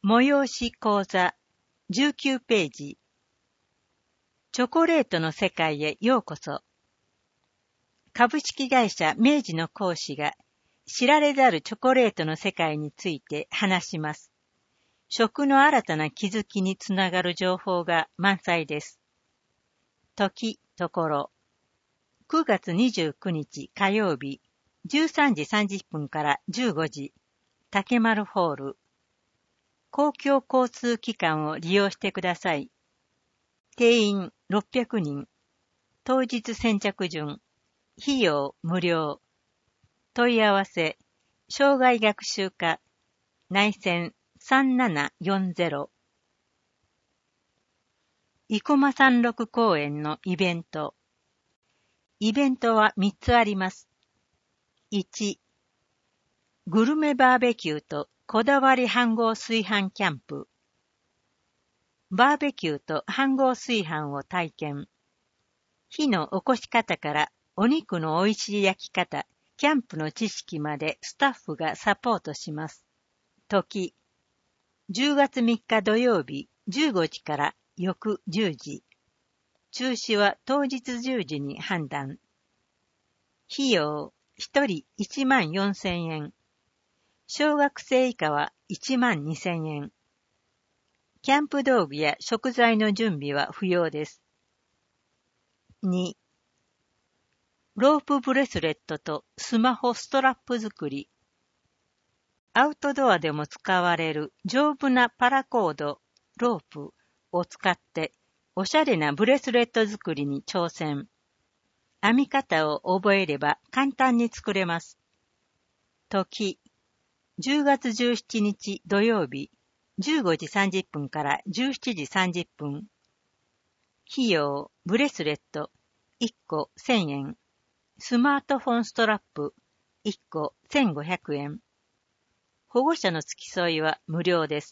催し講座19ページ。チョコレートの世界へようこそ。株式会社明治の講師が知られざるチョコレートの世界について話します。食の新たな気づきにつながる情報が満載です。時、ところ。9月29日火曜日、13時30分から15時、竹丸ホール。公共交通機関を利用してください。定員600人。当日先着順。費用無料。問い合わせ、障害学習課、内線3740。生駒山麓公園のイベント。イベントは3つあります。1、グルメバーベキューとこだわり飯盒炊飯キャンプ。バーベキューと飯盒炊飯を体験。火の起こし方からお肉の美味しい焼き方、キャンプの知識までスタッフがサポートします。時、10月3日土曜日15時から翌10時。中止は当日10時に判断。費用、1人14,000円。小学生以下は12,000円。キャンプ道具や食材の準備は不要です。2、ロープブレスレットとスマホストラップ作り。アウトドアでも使われる丈夫なパラコード、ロープを使っておしゃれなブレスレット作りに挑戦。編み方を覚えれば簡単に作れます。時、10月17日土曜日、15時30分から17時30分。費用、ブレスレット、1個1000円。スマートフォンストラップ、1個1500円。保護者の付き添いは無料です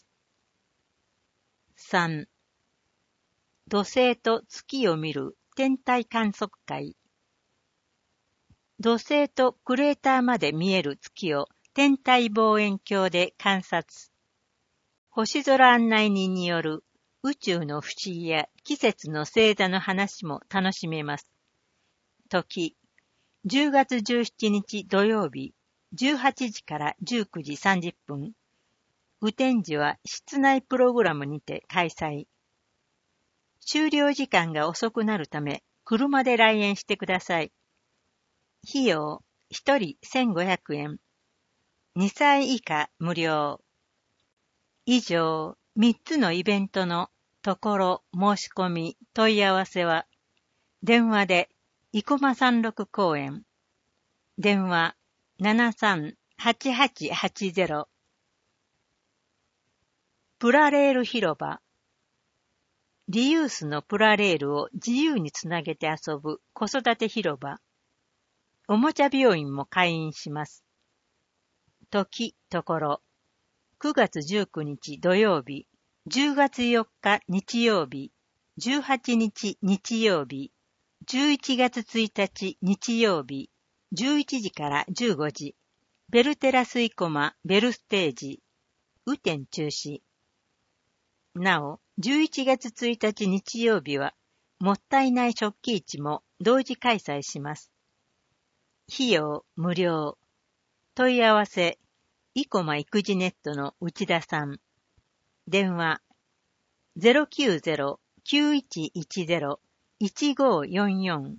。3、土星と月を見る天体観測会。土星とクレーターまで見える月を天体望遠鏡で観察。星空案内人による宇宙の不思議や季節の星座の話も楽しめます。時、10月17日土曜日、18時から19時30分。雨天時は室内プログラムにて開催。終了時間が遅くなるため、車で来園してください。費用、1人1500円。2歳以下無料。以上、3つのイベントのところ、申し込み、問い合わせは、電話で、生駒山麓公園。電話、73-8880。プラレール広場。リユースのプラレールを自由につなげて遊ぶ子育て広場。おもちゃ病院も開院します。時、ところ。9月19日土曜日、10月4日日曜日、18日日曜日、11月1日日曜日、11時から15時、ベルテラス生駒ベルステージ、雨天中止。なお、11月1日日曜日は、もったいない食器市も同時開催します。費用無料。問い合わせ、生駒育児ネットの内田さん。電話、090-9110-1544。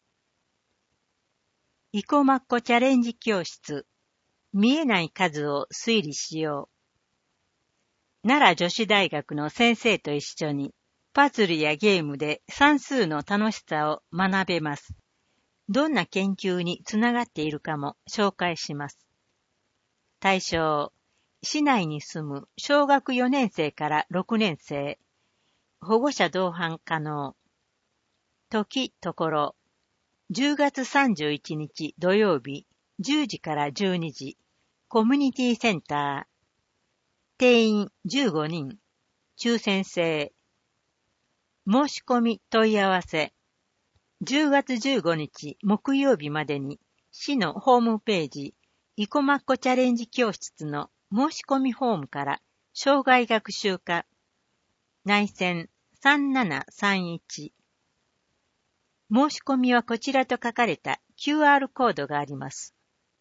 生駒っ子チャレンジ教室。見えない数を推理しよう。奈良女子大学の先生と一緒に、パズルやゲームで算数の楽しさを学べます。どんな研究につながっているかも紹介します。対象、市内に住む小学4年生から6年生、保護者同伴可能。時、ところ、10月31日土曜日、10時から12時、コミュニティセンター。定員15人、抽選制。申し込み問い合わせ。10月15日木曜日までに、市のホームページ、生駒っ子チャレンジ教室の申し込みフォームから生涯学習科、内線3731。申し込みはこちらと書かれた QR コードがあります。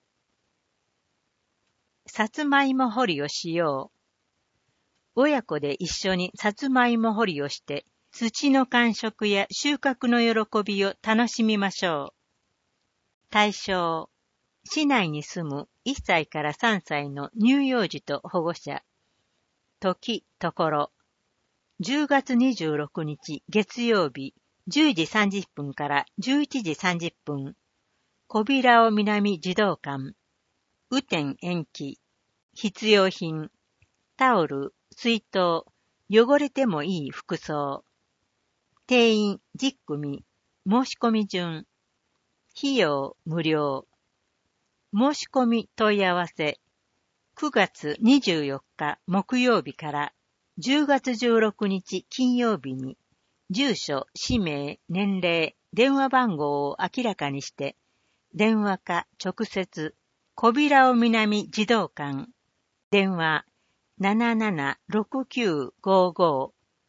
さつまいも掘りをしよう。親子で一緒にさつまいも掘りをして、土の感触や収穫の喜びを楽しみましょう。対象、市内に住む1歳から3歳の乳幼児と保護者。時、ところ。10月26日月曜日10時30分から11時30分。小平尾南児童館。雨天延期。必要品。タオル、水筒、汚れてもいい服装。定員10組。申し込み順。費用無料。申し込み問い合わせ。9月24日木曜日から10月16日金曜日に、住所、氏名、年齢、電話番号を明らかにして、電話か直接、小平尾南児童館。電話776955。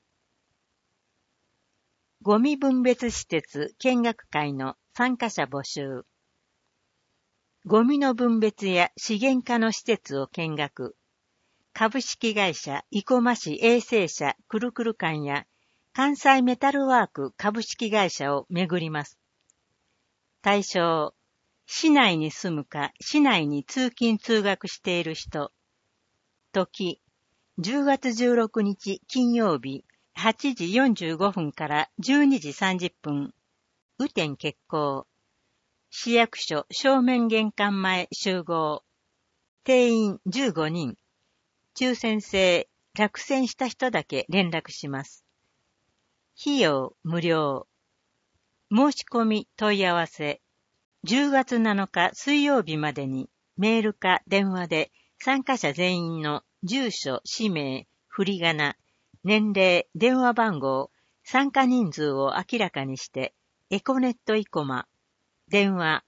ゴミ分別施設見学会の参加者募集。ゴミの分別や資源化の施設を見学。株式会社生駒市衛生社くるくる館や関西メタルワーク株式会社を巡ります。対象、市内に住むか市内に通勤通学している人。時、10月16日金曜日8時45分から12時30分。雨天決行。市役所正面玄関前集合。定員15人。抽選制、落選した人だけ連絡します。費用無料。申し込み問い合わせ。10月7日水曜日までにメールか電話で参加者全員の住所、氏名、振り仮名、年齢、電話番号、参加人数を明らかにして、エコネット生駒、電話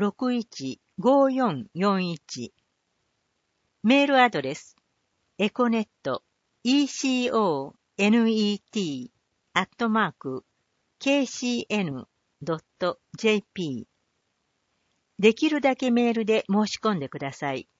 615441。メールアドレス、エコネット、econet@kcn.jp。できるだけメールで申し込んでください。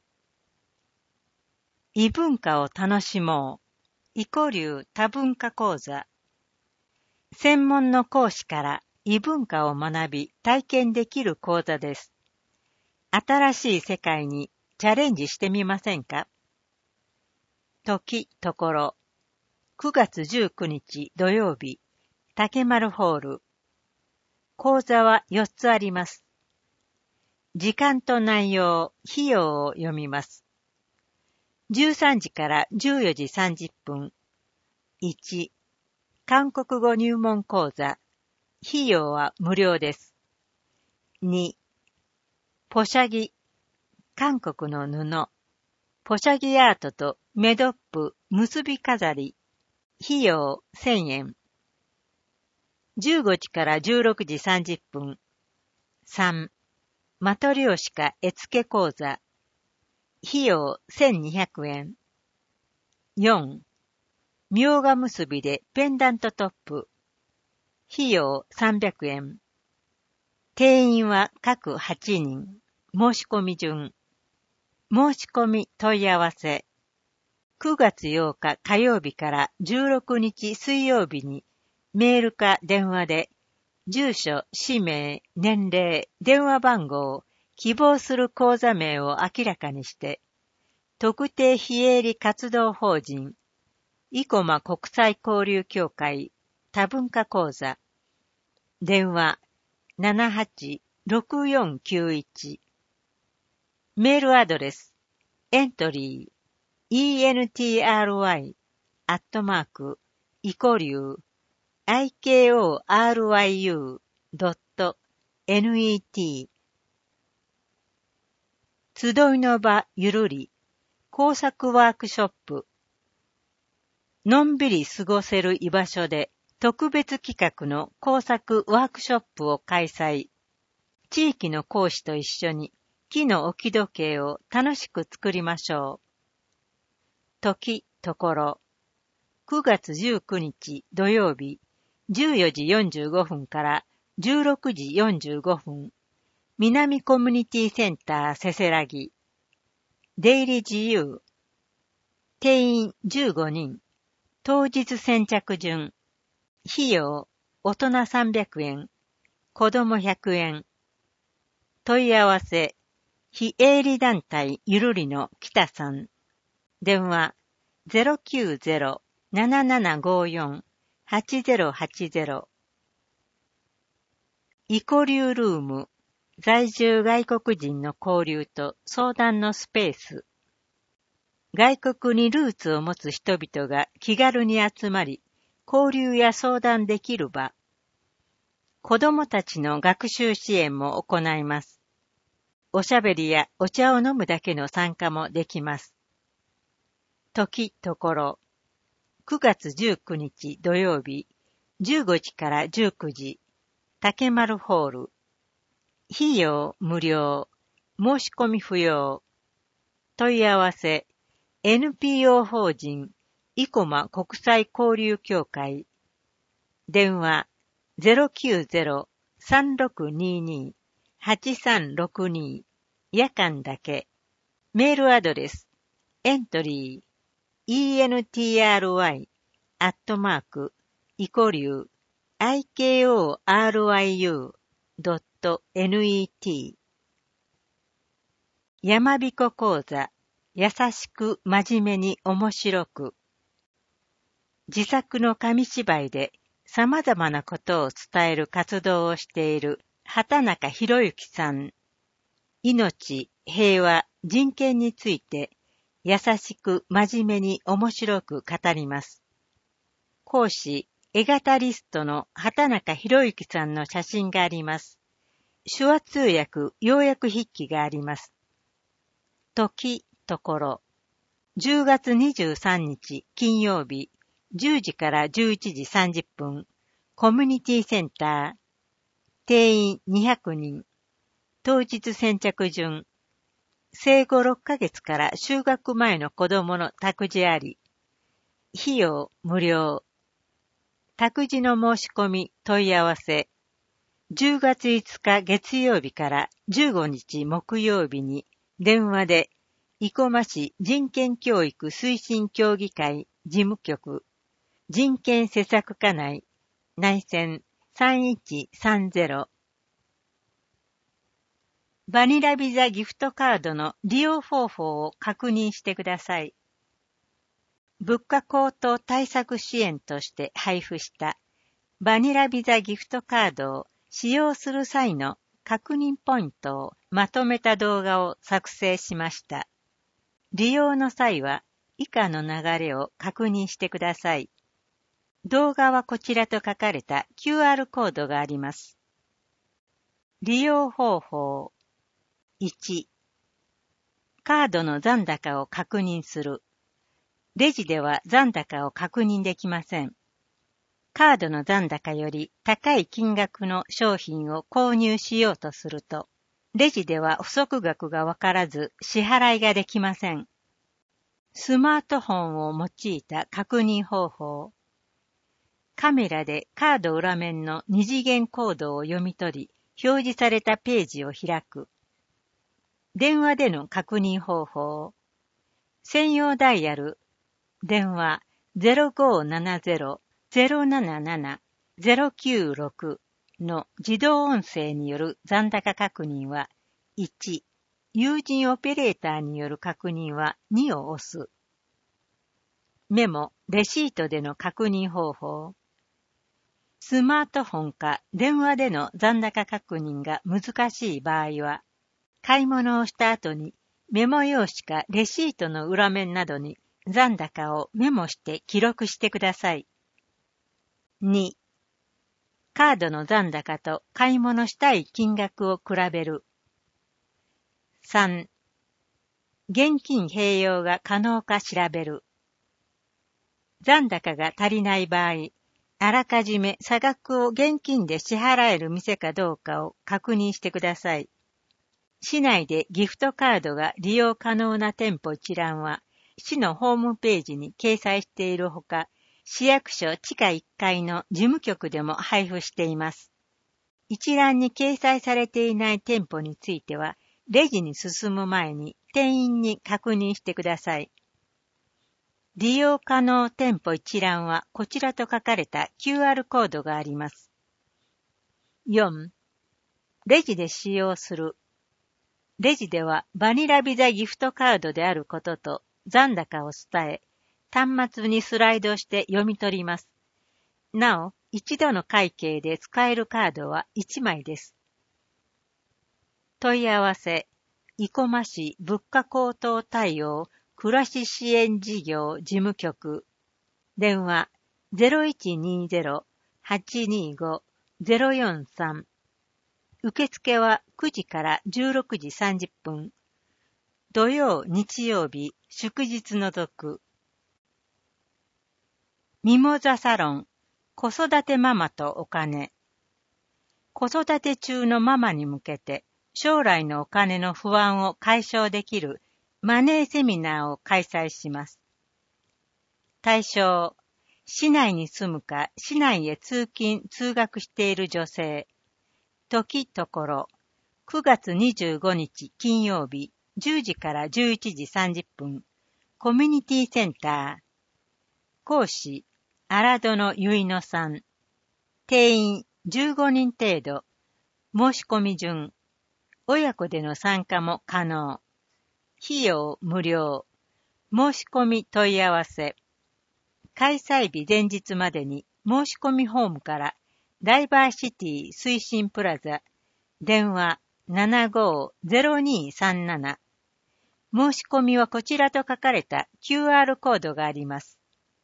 異文化を楽しもう。異古流多文化講座。専門の講師から異文化を学び体験できる講座です。新しい世界にチャレンジしてみませんか？時、ところ。9月19日土曜日、竹丸ホール。講座は4つあります。時間と内容、費用を読みます。13時から14時30分。1、韓国語入門講座。費用は無料です。2、ポシャギ。韓国の布。ポシャギアートとメドップ、結び飾り。費用1000円。15時から16時30分。3、マトリョーシカ絵付け講座。費用1200円。4、みょうが結びでペンダントトップ。費用300円。定員は各8人。申し込み順。申し込み問い合わせ。9月8日火曜日から16日水曜日にメールか電話で住所、氏名、年齢、電話番号、希望する講座名を明らかにして、特定非営利活動法人、生駒国際交流協会多文化講座、電話786491、メールアドレス、エントリー、entry@ikoryu.net。集いの場ゆるり、工作ワークショップ。のんびり過ごせる居場所で特別企画の工作ワークショップを開催。地域の講師と一緒に木の置き時計を楽しく作りましょう。 時、ところ。9月19日土曜日、14時45分から16時45分。南コミュニティセンターせせらぎ。出入り自由。定員15人。当日先着順。費用、大人300円。子供100円。問い合わせ、非営利団体ゆるりの北さん。電話、090-7754-8080。イコリュールーム。在住外国人の交流と相談のスペース。外国にルーツを持つ人々が気軽に集まり、交流や相談できる場。子供たちの学習支援も行います。おしゃべりやお茶を飲むだけの参加もできます。時、ところ。9月19日土曜日、15時から19時。竹丸ホール。費用無料。申し込み不要。問い合わせ。NPO 法人生駒国際交流協会。電話090-3622-8362。夜間だけ。メールアドレス。エントリー。entry.ikoriu.net。やまびこ講座。優しく真面目に面白く。自作の紙芝居で様々なことを伝える活動をしている畑中博之さん。命、平和、人権について優しく真面目に面白く語ります。講師、絵型リストの畑中博之さんの写真があります。手話通訳、要約筆記があります。時、ところ。10月23日金曜日、10時から11時30分。コミュニティセンター。定員200人。当日先着順。生後6ヶ月から就学前の子供の託児あり。費用無料。託児の申し込み問い合わせ。10月5日月曜日から15日木曜日に電話で生駒市人権教育推進協議会事務局人権施策課内内線3130。バニラビザギフトカードの利用方法を確認してください。物価高騰対策支援として配布したバニラビザギフトカードを使用する際の確認ポイントをまとめた動画を作成しました。利用の際は以下の流れを確認してください。動画はこちらと書かれた QR コードがあります。利用方法。1、カードの残高を確認する。レジでは残高を確認できません。カードの残高より高い金額の商品を購入しようとすると、レジでは不足額がわからず支払いができません。スマートフォンを用いた確認方法。カメラでカード裏面の二次元コードを読み取り、表示されたページを開く。電話での確認方法。専用ダイヤル。電話 0570-077-096 の自動音声による残高確認は1、有人オペレーターによる確認は2を押す。メモ、レシートでの確認方法。スマートフォンか電話での残高確認が難しい場合は、買い物をした後にメモ用紙かレシートの裏面などに残高をメモして記録してください。2、カードの残高と買い物したい金額を比べる。3、現金併用が可能か調べる。残高が足りない場合、あらかじめ差額を現金で支払える店かどうかを確認してください。市内でギフトカードが利用可能な店舗一覧は、 市のホームページに掲載しているほか、市役所地下1階の事務局でも配布しています。一覧に掲載されていない店舗については、レジに進む前に店員に確認してください。利用可能店舗一覧はこちらと書かれた QR コードがあります。4. レジで使用する。レジではバニラビザギフトカードであることと残高を伝え、端末にスライドして読み取ります。なお、一度の会計で使えるカードは1枚です。問い合わせ、生駒市物価高騰対応暮らし支援事業事務局。電話 0120-825-043。受付は9時から16時30分。土曜、日曜日、祝日除く。ミモザサロン、子育てママとお金。子育て中のママに向けて、将来のお金の不安を解消できるマネーセミナーを開催します。対象、市内に住むか市内へ通勤・通学している女性。時ところ、9月25日金曜日10時から11時30分、コミュニティセンター。講師、荒殿結乃さん。定員15人程度。申し込み順。親子での参加も可能。費用無料。申し込み問い合わせ。開催日前日までに申し込みフォームからダイバーシティ推進プラザ。電話 75-0237。申し込みはこちらと書かれた QR コードがあります。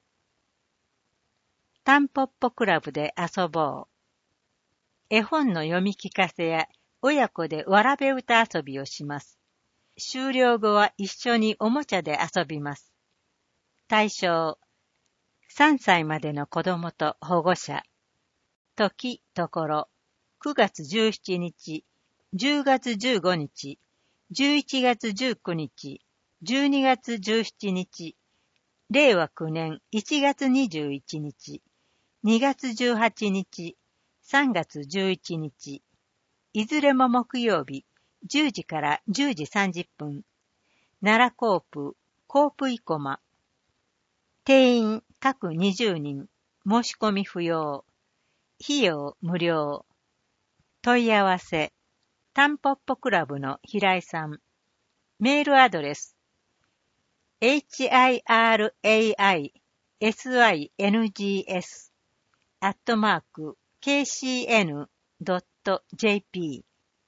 タンポッポクラブで遊ぼう。絵本の読み聞かせや親子でわらべ歌遊びをします。終了後は一緒におもちゃで遊びます。対象、3歳までの子供と保護者。時、ところ、9月17日、10月15日、11月19日、12月17日、令和9年1月21日、2月18日、3月11日、いずれも木曜日、10時から10時30分、奈良コープ生駒。定員各20人、申し込み不要。費用無料。問い合わせ、タンポッポクラブの平井さん。メールアドレス、hiraiSYNGS@kcn.jp。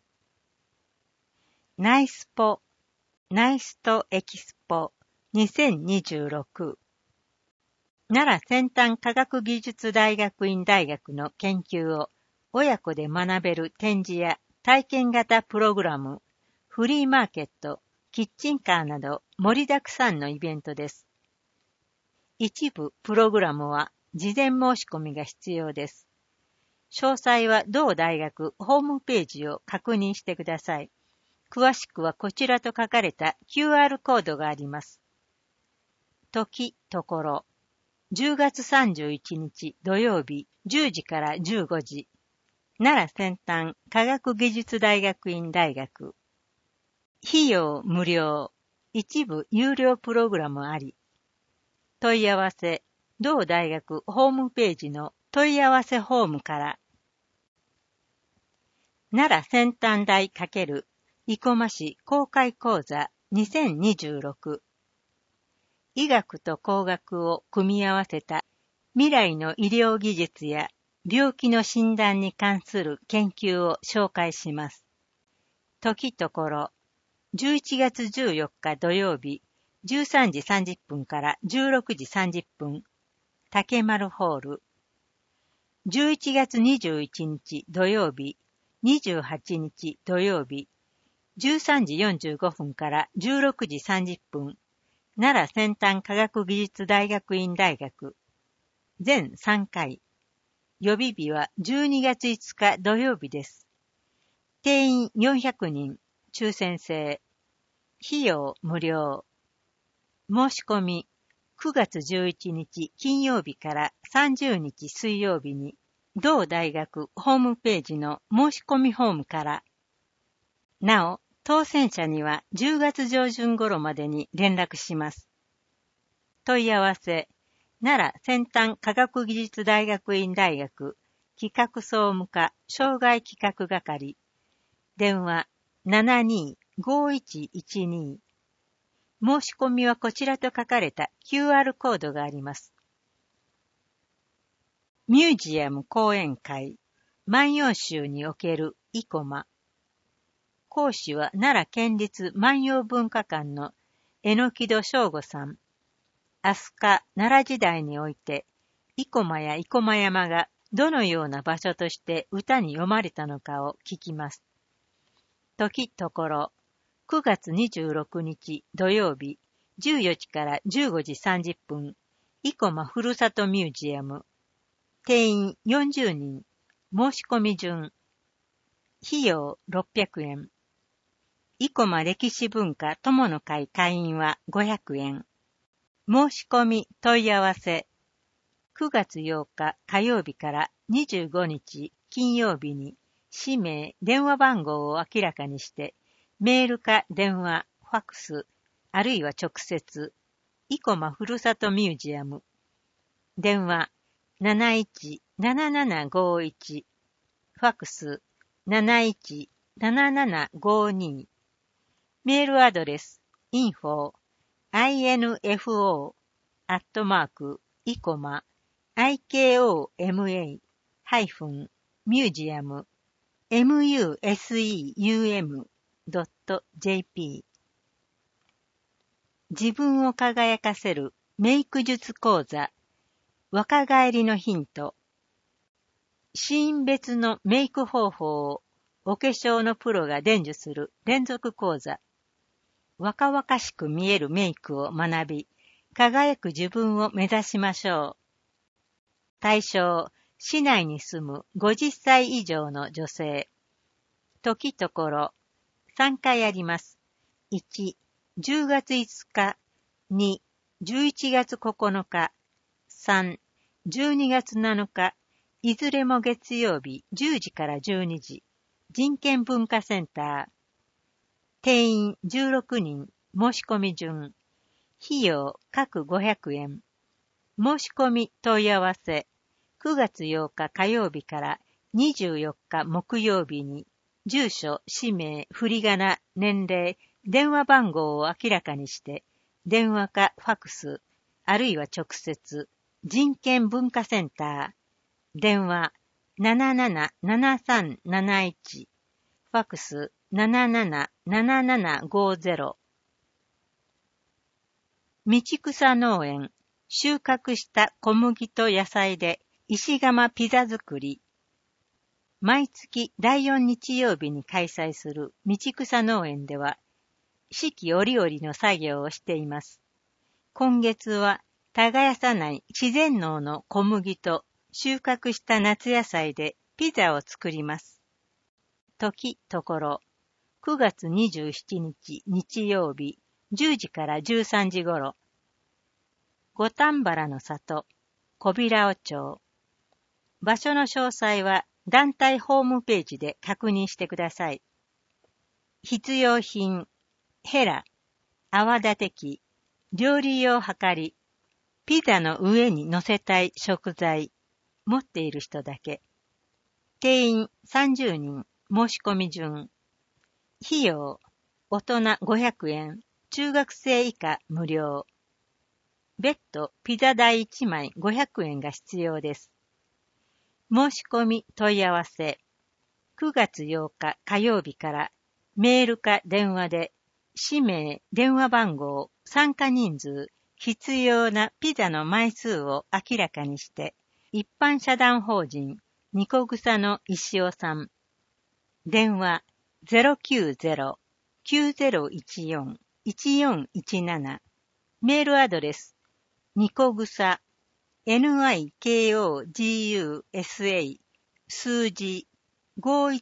ナイストエキスポ2026。奈良先端科学技術大学院大学の研究を親子で学べる展示や体験型プログラム、フリーマーケット、キッチンカーなど盛りだくさんのイベントです。一部プログラムは事前申し込みが必要です。詳細は同大学ホームページを確認してください。詳しくはこちらと書かれた QR コードがあります。時、ところ、10月31日土曜日10時から15時、奈良先端科学技術大学院大学。費用無料、一部有料プログラムあり。問い合わせ、同大学ホームページの問い合わせフォームから。奈良先端大×生駒市公開講座2026。医学と工学を組み合わせた未来の医療技術や病気の診断に関する研究を紹介します。時ところ、11月14日土曜日、13時30分から16時30分、竹丸ホール。11月21日土曜日、28日土曜日、13時45分から16時30分、奈良先端科学技術大学院大学。全3回。予備日は12月5日土曜日です。定員400人、抽選制。費用無料。 申し込み9月11日金曜日から30日水曜日に同大学ホームページの申し込みフォームから。なお、当選者には10月上旬頃までに連絡します。問い合わせ、奈良先端科学技術大学院大学企画総務課障害企画係。電話72-5112。申し込みはこちらと書かれた QR コードがあります。ミュージアム講演会、万葉集における生駒。講師は奈良県立万葉文化館の榎戸正吾さん。飛鳥奈良時代において、生駒や生駒山がどのような場所として歌に読まれたのかを聞きます。時ところ、9月26日土曜日、14時から15時30分、生駒ふるさとミュージアム。定員40人、申し込み順。費用600円。生駒歴史文化友の会会員は500円。申し込み問い合わせ。9月8日火曜日から25日金曜日に氏名、電話番号を明らかにして、メールか電話、ファックス、あるいは直接、生駒ふるさとミュージアム。電話717751、ファックス717752。メールアドレス info@icoma-museum.jp。 自分を輝かせるメイク術講座、若返りのヒント。シーン別のメイク方法をお化粧のプロが伝授する連続講座。若々しく見えるメイクを学び、輝く自分を目指しましょう。対象、市内に住む50歳以上の女性。時ところ、3回あります。1、10月5日。2、11月9日。3、12月7日。いずれも月曜日10時から12時。人権文化センター。定員16人、申し込み順。費用各500円。申し込み問い合わせ。9月8日火曜日から24日木曜日に、住所、氏名、振り仮名、年齢、電話番号を明らかにして、電話かファックス、あるいは直接、人権文化センター。電話777371。ファックス777750。道草農園、収穫した小麦と野菜で石窯ピザ作り。毎月第4日曜日に開催する道草農園では、四季折々の作業をしています。今月は耕さない自然農の小麦と収穫した夏野菜でピザを作ります。時ところ、9月27日日曜日10時から13時頃、五反原の里、小平尾町。場所の詳細は団体ホームページで確認してください。必要品、ヘラ、泡立て器、料理用はかり、ピザの上に乗せたい食材、持っている人だけ。定員30人、申し込み順。費用、大人500円、中学生以下無料。別途ピザ代1枚500円が必要です。申し込み問い合わせ。9月8日火曜日からメールか電話で氏名、電話番号、参加人数、必要なピザの枚数を明らかにして、一般社団法人ニコグサの石尾さん。電話090-9014-1417。メールアドレスニコグサ NIKOGUSA 数字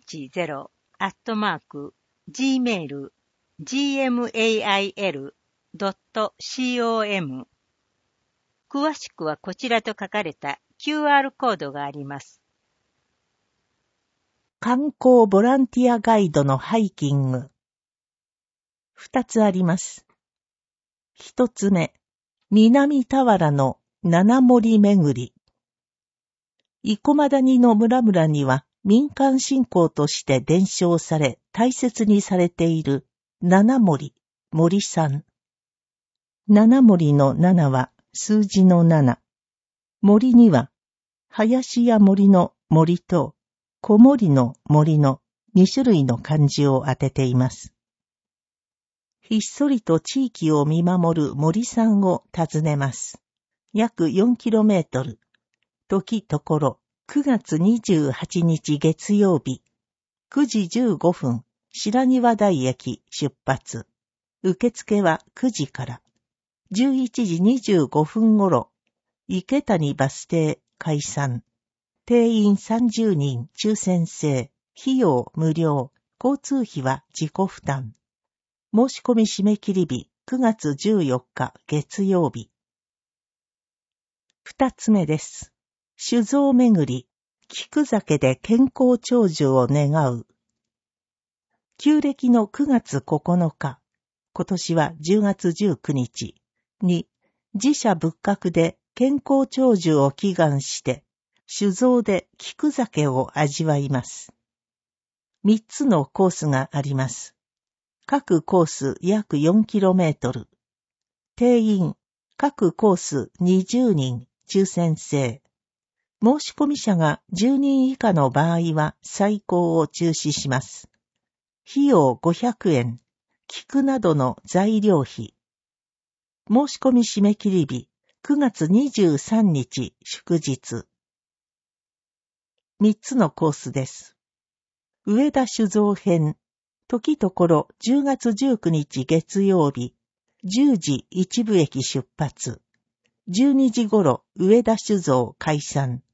510@gmail gmail .com。詳しくはこちらと書かれた QR コードがあります。 観光ボランティアガイドのハイキング。2つあります。1つ目、南田原の七森巡り。生駒谷の村々には民間信仰として伝承され大切にされている七森、森山。七森の7は数字の7。森には林や森の森と小森の森の2種類の漢字を当てています。ひっそりと地域を見守る森山を訪ねます。約 4km。時ところ9月28日月曜日、9時15分、白庭台駅出発。受付は9時から。11時25分頃、池谷バス停開山。定員30人抽選制、費用無料、交通費は自己負担。申し込み締め切り日9月14日月曜日。2つ目です。酒造巡り、菊酒で健康長寿を願う。旧暦の9月9日、今年は10月19日に、寺社仏閣で健康長寿を祈願して、酒造で菊酒を味わいます。3つのコースがあります。各コース約 4km。定員、各コース20人、抽選制。申し込み者が10人以下の場合は最高を中止します。費用500円、菊などの材料費。申し込み締め切り日、9月23日祝日。3つのコースです。上田酒造編、時ところ10月19日月曜日、10時一部駅出発。12時頃上田酒造開山。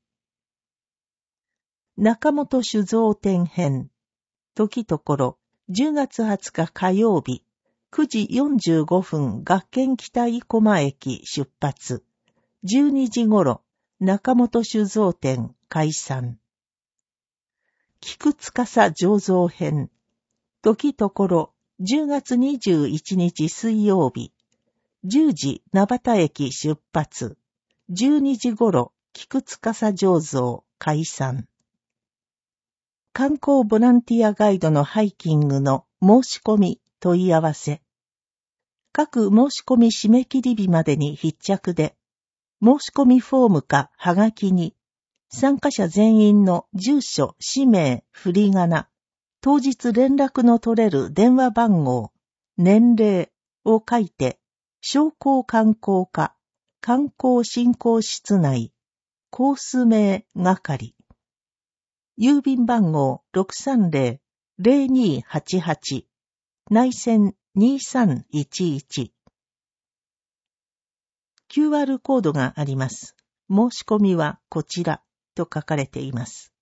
中本酒造店編、時ところ10月20日火曜日、9時45分学研北生駒駅出発。12時頃中本酒造店開山。菊司醸造編、時ところ10月21日水曜日、10時名畑駅出発。12時頃菊司醸造開山。観光ボランティアガイドのハイキングの申し込み問い合わせ。各申し込み締め切り日までに必着で、申し込みフォームかはがきに、参加者全員の住所、氏名、振り仮名、当日連絡の取れる電話番号、年齢を書いて、商工観光課、観光振興室内、コース名係。郵便番号 630-0288 内線2311。QR コードがあります。申し込みはこちらと書かれています。